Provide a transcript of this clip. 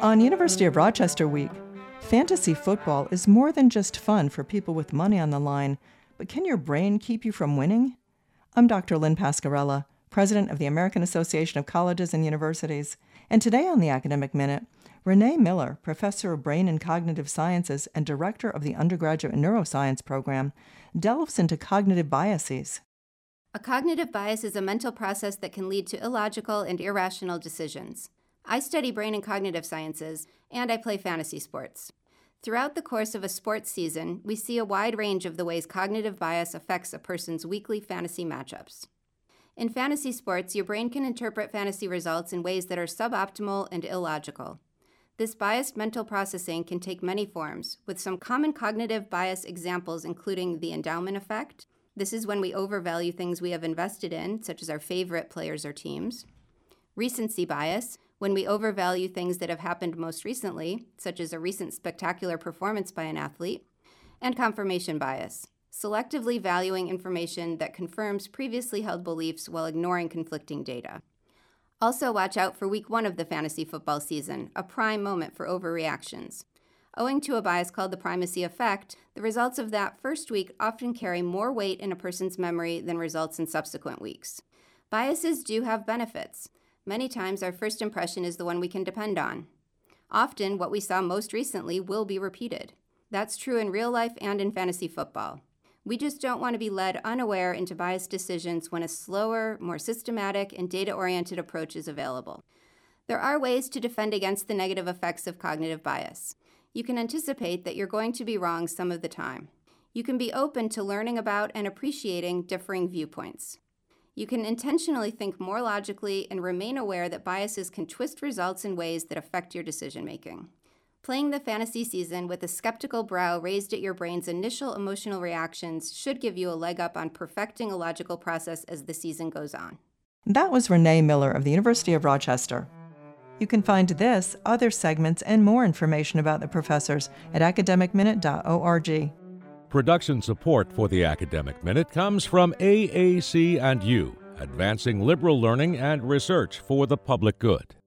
On University of Rochester Week, fantasy football is more than just fun for people with money on the line, but can your brain keep you from winning? I'm Dr. Lynn Pascarella, president of the American Association of Colleges and Universities, and today on the Academic Minute, Renee Miller, professor of brain and cognitive sciences and director of the undergraduate neuroscience program, delves into cognitive biases. A cognitive bias is a mental process that can lead to illogical and irrational decisions. I study brain and cognitive sciences, and I play fantasy sports. Throughout the course of a sports season, we see a wide range of the ways cognitive bias affects a person's weekly fantasy matchups. In fantasy sports, your brain can interpret fantasy results in ways that are suboptimal and illogical. This biased mental processing can take many forms, with some common cognitive bias examples including the endowment effect. This is when we overvalue things we have invested in, such as our favorite players or teams. Recency bias, when we overvalue things that have happened most recently, such as a recent spectacular performance by an athlete. And confirmation bias, selectively valuing information that confirms previously held beliefs while ignoring conflicting data. Also, watch out for week 1 of the fantasy football season, a prime moment for overreactions. Owing to a bias called the primacy effect, the results of that first week often carry more weight in a person's memory than results in subsequent weeks. Biases do have benefits. Many times our first impression is the one we can depend on. Often, what we saw most recently will be repeated. That's true in real life and in fantasy football. We just don't want to be led unaware into biased decisions when a slower, more systematic, and data-oriented approach is available. There are ways to defend against the negative effects of cognitive bias. You can anticipate that you're going to be wrong some of the time. You can be open to learning about and appreciating differing viewpoints. You can intentionally think more logically and remain aware that biases can twist results in ways that affect your decision-making. Playing the fantasy season with a skeptical brow raised at your brain's initial emotional reactions should give you a leg up on perfecting a logical process as the season goes on. That was Renee Miller of the University of Rochester. You can find this, other segments, and more information about the professors at academicminute.org. Production support for the Academic Minute comes from AAC&U, advancing liberal learning and research for the public good.